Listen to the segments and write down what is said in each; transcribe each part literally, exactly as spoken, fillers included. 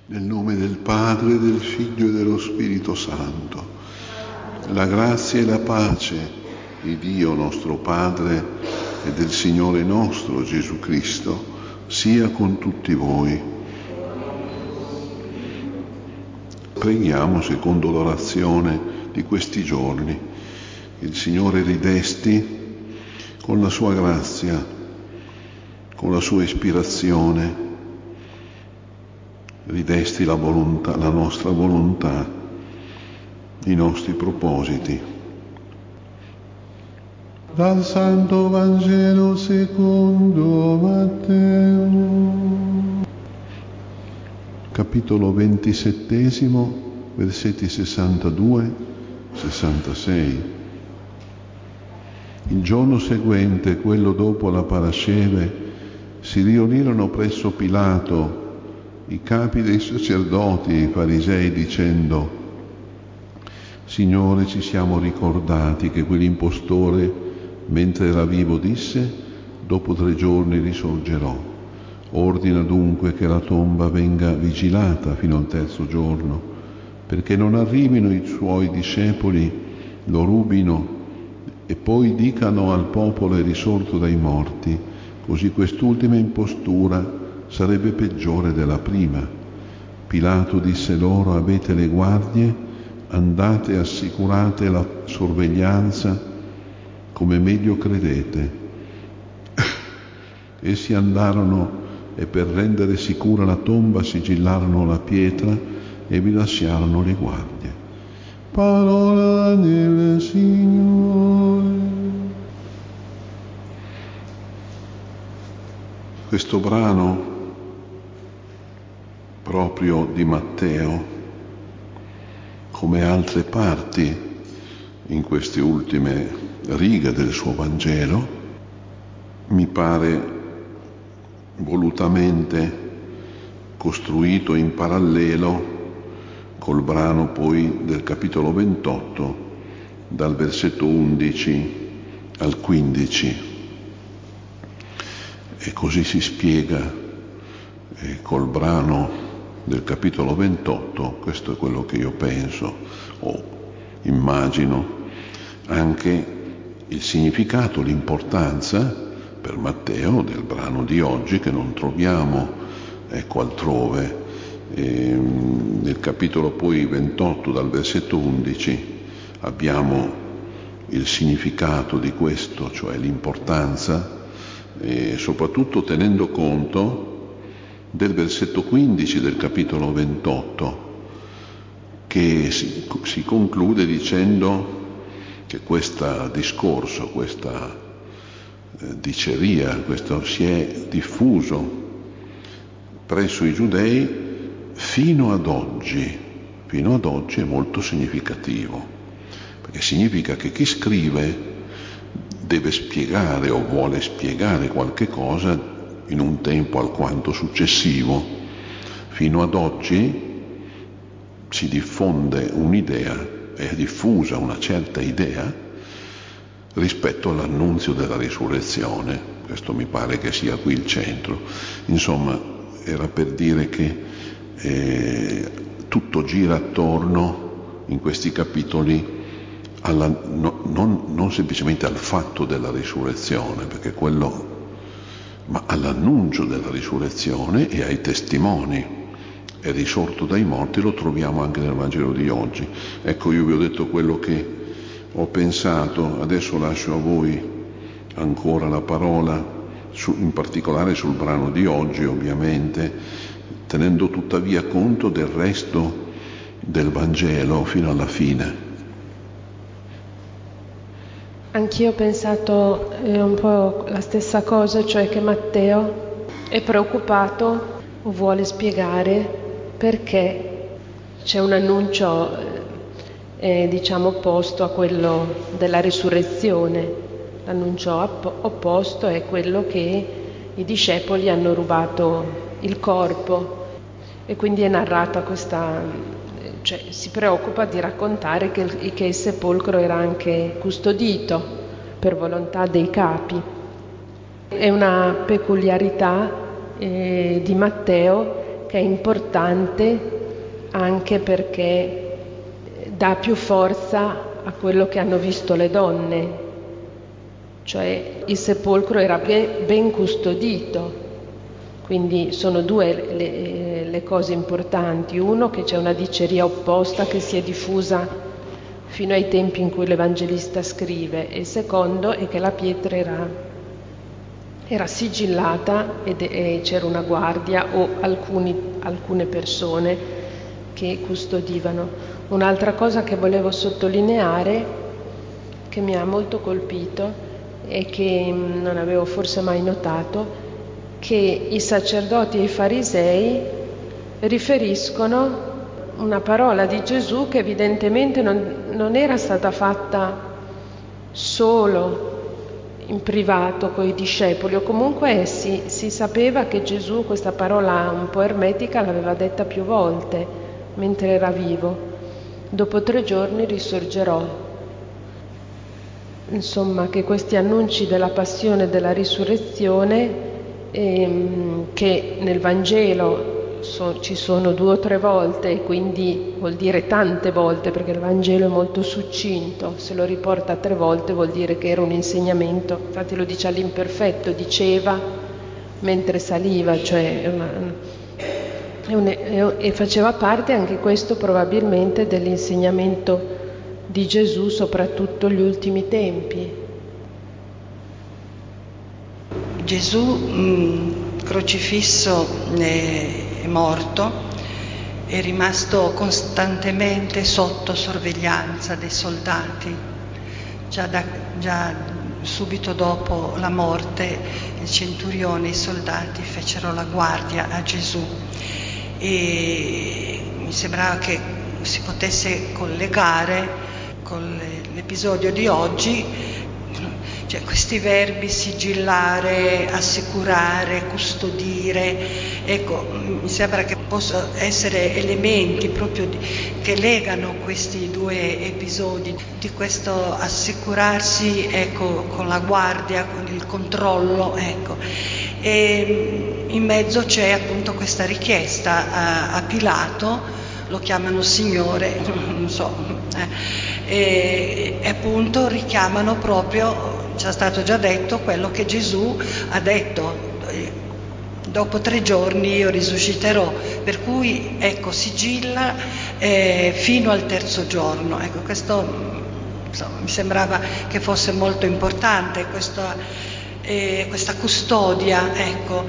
Nel nome del Padre, del Figlio e dello Spirito Santo. La grazia e la pace di Dio nostro Padre e del Signore nostro Gesù Cristo sia con tutti voi. Preghiamo secondo l'orazione di questi giorni. Il Signore ridesti con la sua grazia, con la sua ispirazione, ridesti la volontà, la nostra volontà, i nostri propositi. Dal Santo Vangelo secondo Matteo, capitolo ventisettesimo, versetti sessantadue sessantasei. Il giorno seguente, quello dopo la Parasceve, si riunirono presso Pilato i capi dei sacerdoti e i farisei dicendo: Signore, ci siamo ricordati che quell'impostore, mentre era vivo, disse: dopo tre giorni risorgerò. Ordina dunque che la tomba venga vigilata fino al terzo giorno, perché non arrivino i suoi discepoli, lo rubino e poi dicano al popolo: è risorto dai morti. Così quest'ultima impostura sarebbe peggiore della prima. Pilato disse loro: avete le guardie, andate e assicurate la sorveglianza come meglio credete. Essi andarono e per rendere sicura la tomba sigillarono la pietra e vi lasciarono le guardie. Parola del Signore. Questo brano proprio di Matteo, come altre parti in queste ultime righe del suo Vangelo, mi pare volutamente costruito in parallelo col brano poi del capitolo ventotto, dal versetto undici al quindici. E così si spiega eh, col brano del capitolo ventotto, questo è quello che io penso o immagino, anche il significato, l'importanza per Matteo del brano di oggi, che non troviamo ecco altrove. E, nel capitolo poi ventotto, dal versetto undici, abbiamo il significato di questo, cioè l'importanza, e soprattutto tenendo conto del versetto quindici del capitolo ventotto, che si, si conclude dicendo che questo discorso, questa eh, diceria, questo si è diffuso presso i giudei fino ad oggi. Fino ad oggi è molto significativo, perché significa che chi scrive deve spiegare o vuole spiegare qualche cosa in un tempo alquanto successivo. Fino ad oggi si diffonde un'idea, è diffusa una certa idea rispetto all'annunzio della risurrezione. Questo mi pare che sia qui il centro. Insomma, era per dire che eh, tutto gira attorno in questi capitoli alla, no, non, non semplicemente al fatto della risurrezione, perché quello, ma all'annuncio della risurrezione e ai testimoni. È risorto dai morti, lo troviamo anche nel Vangelo di oggi. Ecco, io vi ho detto quello che ho pensato, adesso lascio a voi ancora la parola, su, in particolare sul brano di oggi, ovviamente, tenendo tuttavia conto del resto del Vangelo fino alla fine. Anch'io ho pensato eh, un po' la stessa cosa, cioè che Matteo è preoccupato o vuole spiegare perché c'è un annuncio eh, diciamo opposto a quello della risurrezione. L'annuncio opp- opposto è quello che i discepoli hanno rubato il corpo, e quindi è narrata questa, cioè si preoccupa di raccontare che il, che il sepolcro era anche custodito per volontà dei capi. È una peculiarità eh, di Matteo che è importante anche perché dà più forza a quello che hanno visto le donne, cioè il sepolcro era ben, ben custodito, quindi sono due le, le cose importanti: uno, che c'è una diceria opposta che si è diffusa fino ai tempi in cui l'Evangelista scrive, e il secondo è che la pietra era, era sigillata ed, e c'era una guardia o alcuni, alcune persone che custodivano. Un'altra cosa che volevo sottolineare, che mi ha molto colpito e che non avevo forse mai notato, che i sacerdoti e i farisei riferiscono una parola di Gesù che evidentemente non, non era stata fatta solo in privato con i discepoli, o comunque si, si sapeva che Gesù questa parola un po' ermetica l'aveva detta più volte mentre era vivo: dopo tre giorni risorgerò. Insomma, che questi annunci della passione e della risurrezione, ehm, che nel Vangelo so, ci sono due o tre volte, e quindi vuol dire tante volte, perché il Vangelo è molto succinto, se lo riporta tre volte vuol dire che era un insegnamento, infatti lo dice all'imperfetto, diceva mentre saliva, cioè è una, e faceva parte anche questo probabilmente dell'insegnamento di Gesù, soprattutto gli ultimi tempi. Gesù mh, crocifisso è morto, è rimasto costantemente sotto sorveglianza dei soldati. Già, da, già subito dopo la morte il centurione e i soldati fecero la guardia a Gesù, e mi sembrava che si potesse collegare con l'episodio di oggi, cioè questi verbi sigillare, assicurare, custodire, ecco, mi sembra che possano essere elementi proprio di, che legano questi due episodi, di questo assicurarsi, ecco, con la guardia, con il controllo, ecco. E in mezzo c'è appunto questa richiesta a, a Pilato, lo chiamano Signore, non so, eh, e, e appunto richiamano proprio, ci è stato già detto, quello che Gesù ha detto: dopo tre giorni io risusciterò, per cui ecco, sigilla eh, fino al terzo giorno. Ecco, questo insomma, mi sembrava che fosse molto importante, questa, eh, questa custodia, ecco.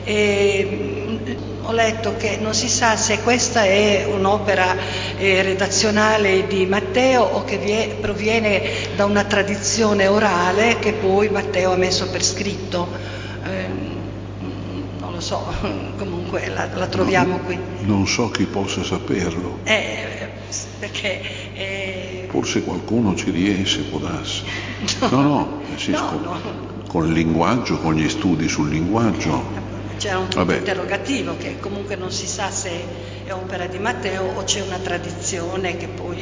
E, ho letto che non si sa se questa è un'opera eh, redazionale di Matteo o che vie, proviene da una tradizione orale che poi Matteo ha messo per scritto. Eh, non lo so, comunque la, la troviamo no, qui. Non so chi possa saperlo. Eh, perché... Eh... Forse qualcuno ci riesce, può darsi. No, no, no, sì, no, no. Con il linguaggio, con gli studi sul linguaggio. C'era un punto interrogativo che comunque non si sa se è opera di Matteo o c'è una tradizione che poi...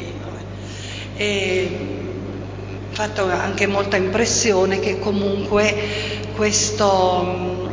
E ha fatto anche molta impressione che comunque questo,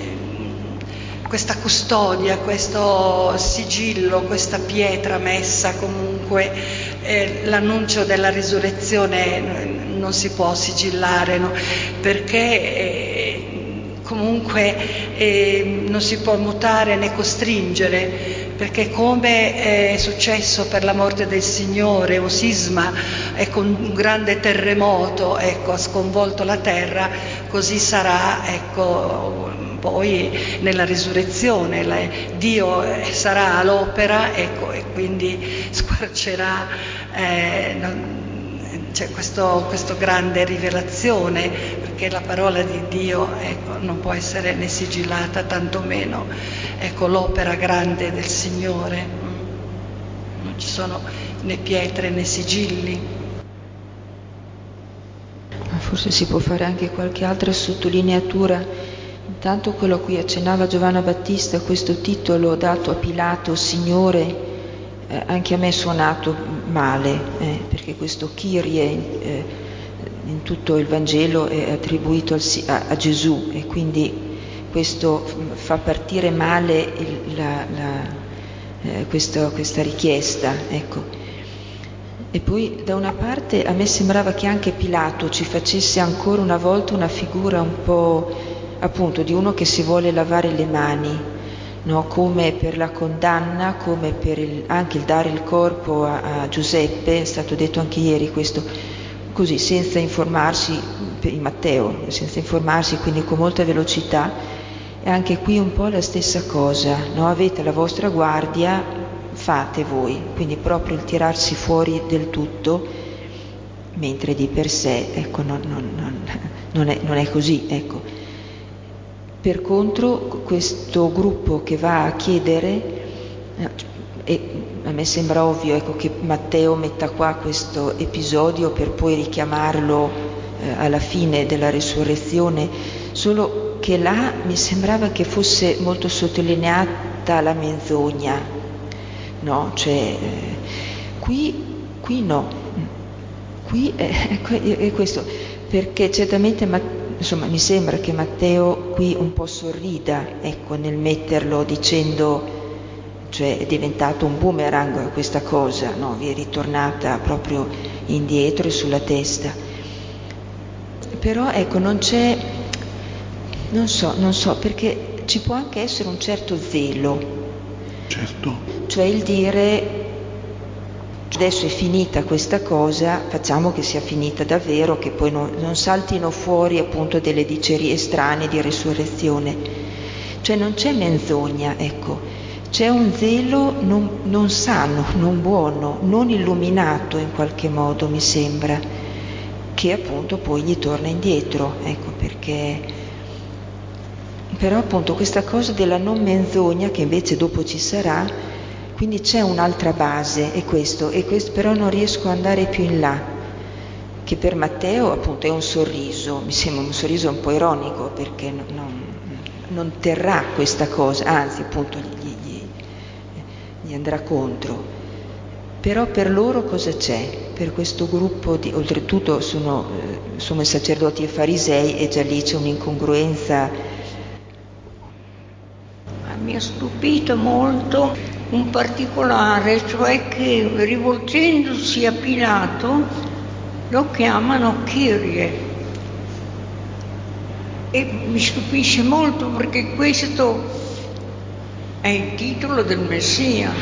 questa custodia, questo sigillo, questa pietra messa comunque, eh, l'annuncio della risurrezione non si può sigillare, no? Perché... Eh, comunque eh, non si può mutare né costringere, perché come è successo per la morte del Signore, un sisma, ecco, un grande terremoto, ecco, ha sconvolto la terra, così sarà, ecco, poi nella risurrezione, la, Dio sarà all'opera, ecco, e quindi squarcerà eh, non, c'è questo, questo grande rivelazione, perché la parola di Dio, ecco, non può essere né sigillata, tantomeno, ecco, l'opera grande del Signore. Non ci sono né pietre né sigilli. Forse si può fare anche qualche altra sottolineatura. Intanto quello a cui accennava Giovanna Battista, questo titolo dato a Pilato, Signore, eh, anche a me è suonato male, eh, perché questo Kyrie eh, in tutto il Vangelo è attribuito al, a, a Gesù, e quindi questo fa partire male il, la, la, eh, questo, questa richiesta, ecco. E poi da una parte a me sembrava che anche Pilato ci facesse ancora una volta una figura un po' appunto di uno che si vuole lavare le mani, no? Come per la condanna, come per il, anche il dare il corpo a, a Giuseppe, è stato detto anche ieri questo, così senza informarsi, in Matteo, senza informarsi, quindi con molta velocità. E anche qui un po' la stessa cosa, no? Avete la vostra guardia, fate voi, quindi proprio il tirarsi fuori del tutto, mentre di per sé, ecco, non, non, non, non, è, non è così, ecco. Per contro questo gruppo che va a chiedere, e a me sembra ovvio, ecco, che Matteo metta qua questo episodio per poi richiamarlo eh, alla fine della resurrezione, solo che là mi sembrava che fosse molto sottolineata la menzogna, no? Cioè, eh, qui, qui no, qui è, è questo, perché certamente Matteo, insomma, mi sembra che Matteo qui un po' sorrida, ecco, nel metterlo dicendo, cioè è diventato un boomerang questa cosa, no? Vi è ritornata proprio indietro e sulla testa. Però ecco, non c'è, non so, non so, perché ci può anche essere un certo zelo. Certo. Cioè il dire, adesso è finita questa cosa, facciamo che sia finita davvero, che poi non, non saltino fuori appunto delle dicerie strane di resurrezione. Cioè non c'è menzogna, ecco, c'è un zelo non, non sano, non buono, non illuminato in qualche modo, mi sembra, che appunto poi gli torna indietro, ecco, perché... Però appunto questa cosa della non menzogna, che invece dopo ci sarà, quindi c'è un'altra base, è questo, e questo però non riesco ad andare più in là, che per Matteo appunto è un sorriso, mi sembra un sorriso un po' ironico, perché non, non, non terrà questa cosa, anzi appunto gli, gli, gli andrà contro. Però per loro cosa c'è? Per questo gruppo, di, oltretutto sono, sono i sacerdoti e farisei, e già lì c'è un'incongruenza. Mi ha stupito molto un particolare, cioè che rivolgendosi a Pilato lo chiamano Kyrie, e mi stupisce molto perché questo è il titolo del Messia.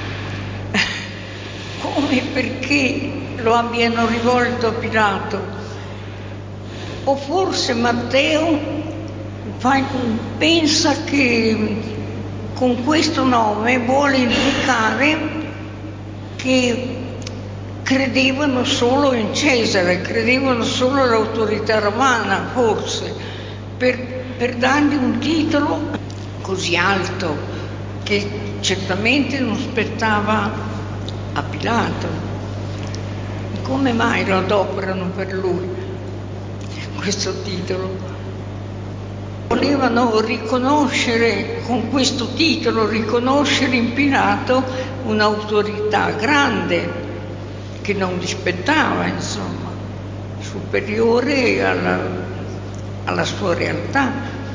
Come, perché lo abbiano rivolto a Pilato? O forse Matteo fa, pensa che con questo nome vuole indicare che credevano solo in Cesare, credevano solo all'autorità romana, forse, per, per dargli un titolo così alto che certamente non spettava a Pilato. Come mai lo adoperano per lui questo titolo? Volevano riconoscere, con questo titolo, riconoscere in Pilato un'autorità grande che non gli spettava, insomma, superiore alla, alla sua realtà.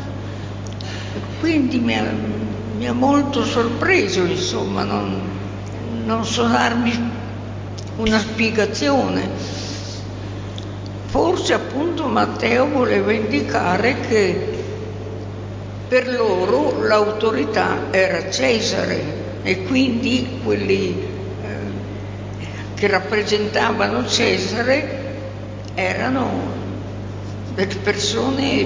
Quindi mi ha, mi ha molto sorpreso, insomma, non, non so darmi una spiegazione. Forse appunto Matteo voleva indicare che per loro l'autorità era Cesare, e quindi quelli eh, che rappresentavano Cesare erano delle persone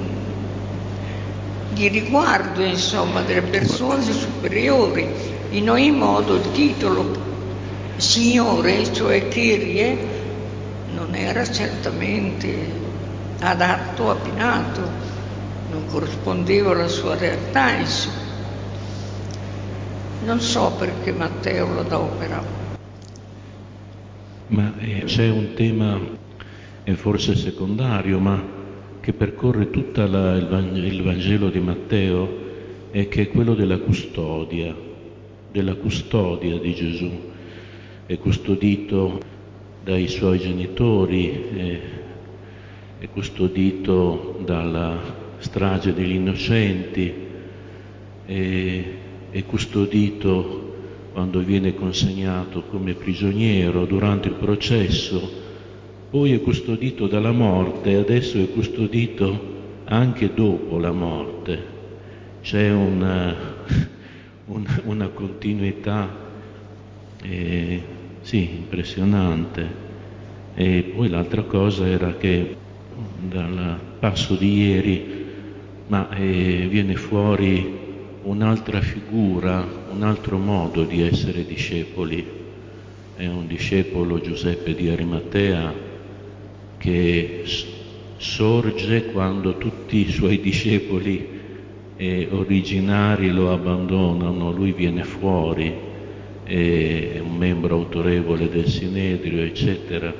di riguardo, insomma, delle persone superiori. In ogni modo il titolo Signore, cioè Kyrie, non era certamente adatto a Pilato, non corrispondeva alla sua realtà, insomma. Non so perché Matteo lo adopera. Ma eh, c'è un tema, è forse secondario, ma che percorre tutto il Vangelo di Matteo, e che è quello della custodia, della custodia di Gesù. È custodito dai suoi genitori, è, è custodito dalla strage degli innocenti, è, è custodito quando viene consegnato come prigioniero durante il processo, poi è custodito dalla morte e adesso è custodito anche dopo la morte. C'è una, una, una continuità eh, sì, impressionante. E poi l'altra cosa era che dal passo di ieri ma eh, viene fuori un'altra figura, un altro modo di essere discepoli. È un discepolo, Giuseppe di Arimatea, che sorge quando tutti i suoi discepoli eh, originari lo abbandonano, lui viene fuori, è un membro autorevole del Sinedrio, eccetera,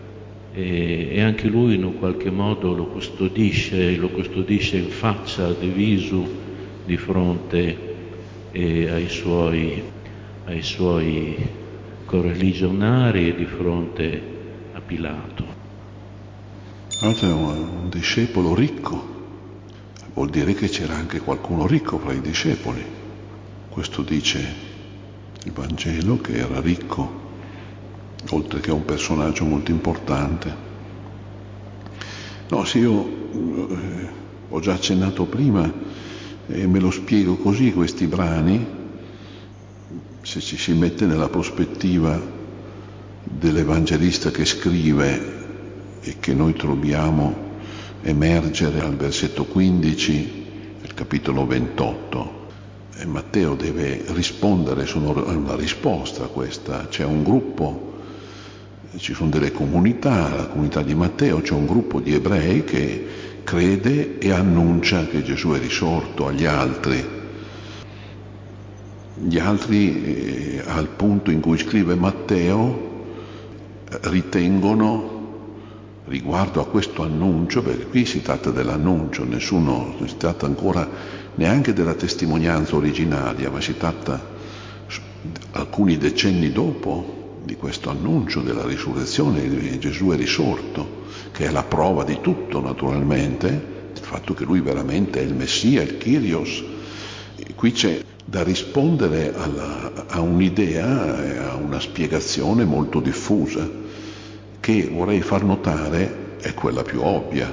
e, e anche lui in un qualche modo lo custodisce, lo custodisce in faccia, de visu, di fronte eh, ai suoi, ai suoi correligionari e di fronte a Pilato. È un discepolo ricco, vuol dire che c'era anche qualcuno ricco fra i discepoli. Questo dice il Vangelo, che era ricco, oltre che un personaggio molto importante. No, sì, io eh, ho già accennato prima e me lo spiego così, questi brani, se ci si mette nella prospettiva dell'Evangelista che scrive e che noi troviamo emergere al versetto quindici del capitolo ventotto. E Matteo deve rispondere, sono una risposta a questa. C'è un gruppo, ci sono delle comunità, la comunità di Matteo, c'è un gruppo di ebrei che crede e annuncia che Gesù è risorto agli altri. Gli altri, eh, al punto in cui scrive Matteo, ritengono, riguardo a questo annuncio, perché qui si tratta dell'annuncio, nessuno, non si tratta ancora neanche della testimonianza originaria, ma si tratta alcuni decenni dopo di questo annuncio della risurrezione, Gesù è risorto, che è la prova di tutto naturalmente, il fatto che lui veramente è il Messia, il Kyrios. E qui c'è da rispondere alla, a un'idea, a una spiegazione molto diffusa, che vorrei far notare è quella più ovvia.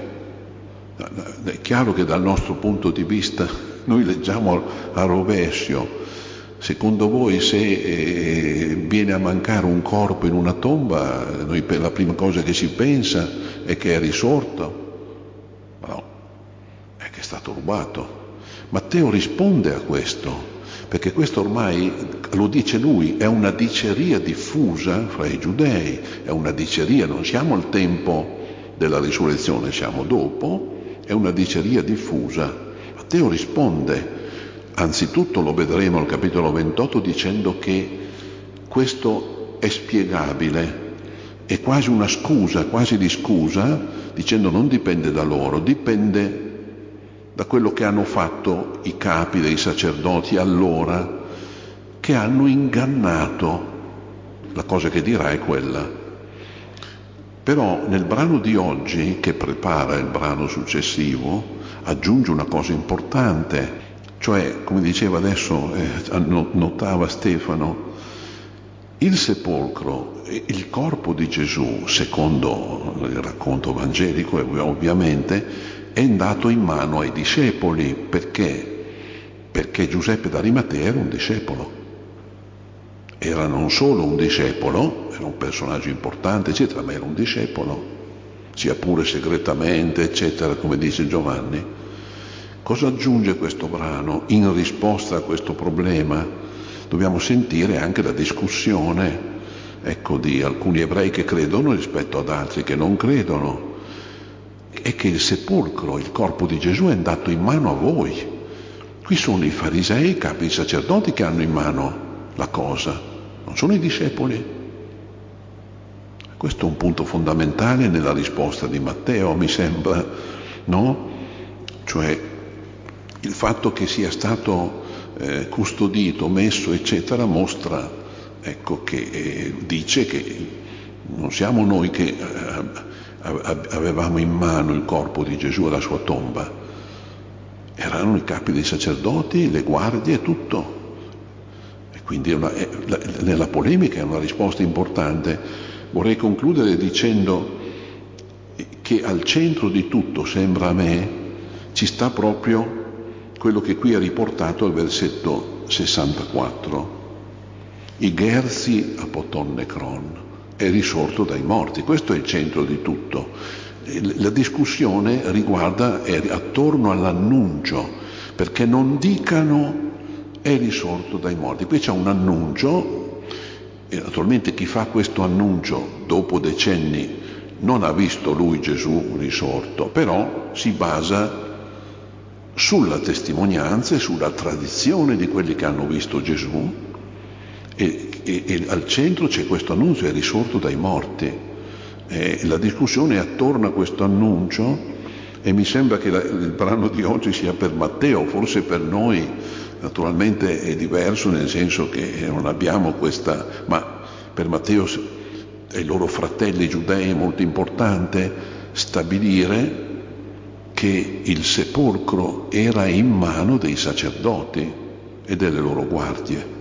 È chiaro che dal nostro punto di vista noi leggiamo a rovescio. Secondo voi, se eh, viene a mancare un corpo in una tomba, noi, la prima cosa che si pensa è che è risorto? Ma no, è che è stato rubato. Matteo risponde a questo, perché questo ormai, lo dice lui, è una diceria diffusa fra i giudei, è una diceria, non siamo al tempo della risurrezione, siamo dopo, è una diceria diffusa. Matteo risponde, anzitutto lo vedremo al capitolo ventotto, dicendo che questo è spiegabile, è quasi una scusa, quasi di scusa, dicendo non dipende da loro, dipende da quello che hanno fatto i capi dei sacerdoti allora, che hanno ingannato. La cosa che dirà è quella. Però nel brano di oggi, che prepara il brano successivo, aggiunge una cosa importante, cioè, come diceva adesso, eh, notava Stefano, il sepolcro, il corpo di Gesù, secondo il racconto evangelico, ovviamente, è andato in mano ai discepoli. Perché? Perché Giuseppe d'Arimatea era un discepolo. Era non solo un discepolo, era un personaggio importante, eccetera, ma era un discepolo, sia pure segretamente, eccetera, come dice Giovanni. Cosa aggiunge questo brano in risposta a questo problema? Dobbiamo sentire anche la discussione, ecco, di alcuni ebrei che credono rispetto ad altri che non credono. È che il sepolcro, il corpo di Gesù è andato in mano a voi. Qui sono i farisei, i capi sacerdoti che hanno in mano la cosa, non sono i discepoli. Questo è un punto fondamentale nella risposta di Matteo, mi sembra, no? Cioè il fatto che sia stato eh, custodito, messo, eccetera, mostra, ecco, che eh, dice che non siamo noi che eh, avevamo in mano il corpo di Gesù alla sua tomba, erano i capi dei sacerdoti, le guardie, tutto. E quindi è una, è, la, nella polemica è una risposta importante. Vorrei concludere dicendo che al centro di tutto, sembra a me, ci sta proprio quello che qui è riportato al versetto sessantaquattro. I Gerzi apoton necron, è risorto dai morti. Questo è il centro di tutto. La discussione riguarda, è attorno all'annuncio, perché non dicano è risorto dai morti. Qui c'è un annuncio, e naturalmente chi fa questo annuncio dopo decenni non ha visto lui Gesù risorto, però si basa sulla testimonianza e sulla tradizione di quelli che hanno visto Gesù, e, e, e al centro c'è questo annuncio, è risorto dai morti. E la discussione è attorno a questo annuncio, e mi sembra che la, il brano di oggi sia per Matteo, forse per noi naturalmente è diverso, nel senso che non abbiamo questa, ma per Matteo e i loro fratelli giudei è molto importante stabilire che il sepolcro era in mano dei sacerdoti e delle loro guardie.